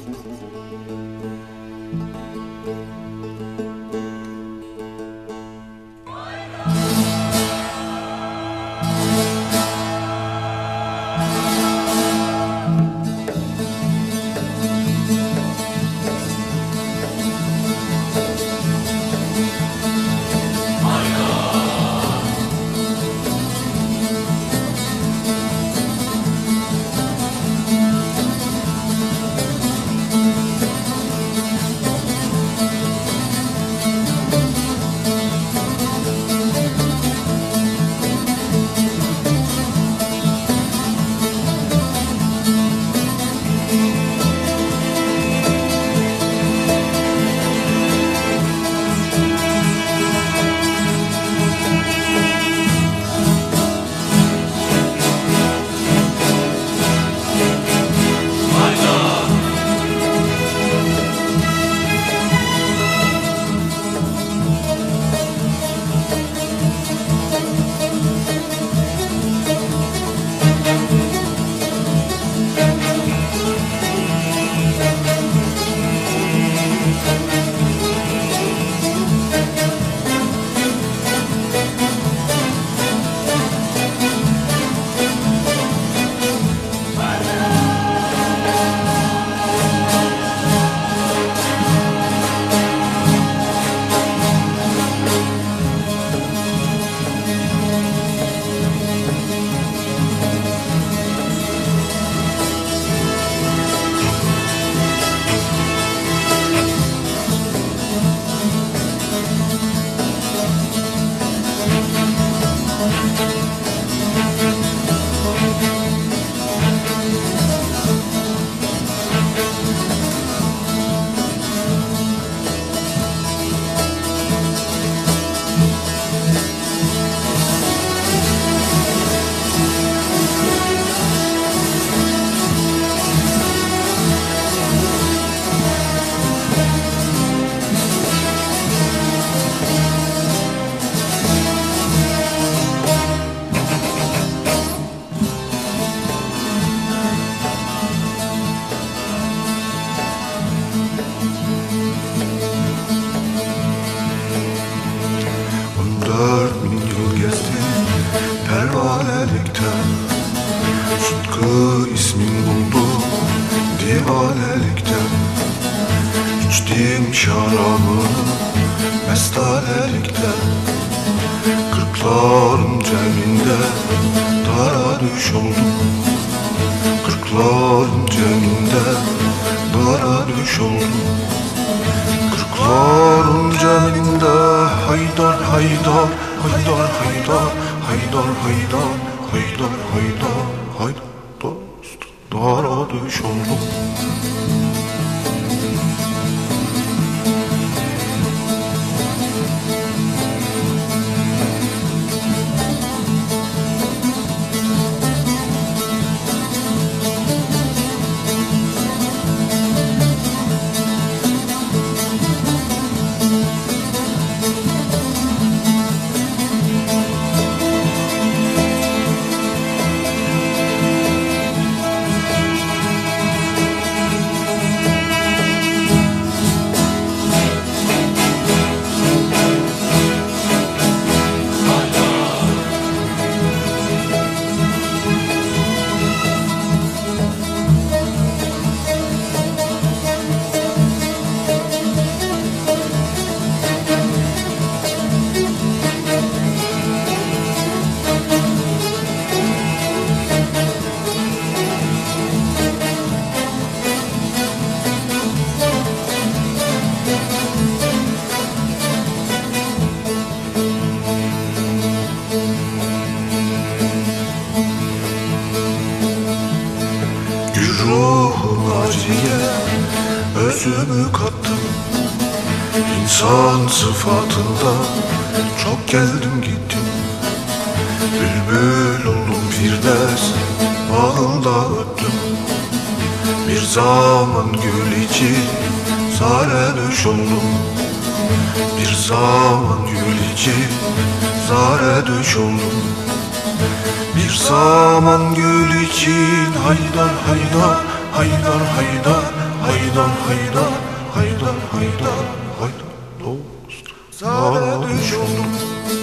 pervanelikten Sıtkı ismin buldu divanelikten İçtiğim şarabı mestanelikten Kırkların ceminde dara düş oldum Kırkların ceminde dara düş oldum Kırkların ceminde haydar haydar haydar haydar haydar haydar haydar haydar haydar dost dara düş oldum Ruhum acıya özümü kattım İnsan sıfatında çok geldim gittim Bülbül oldum firdevs bağında öttüm Bir zaman gül için zare düş oldum Bir zaman gül için zare düş oldum Bir zaman gül için haydar haydar haydar haydar haydar haydar haydar haydar haydar haydar dost. Zade düş oldum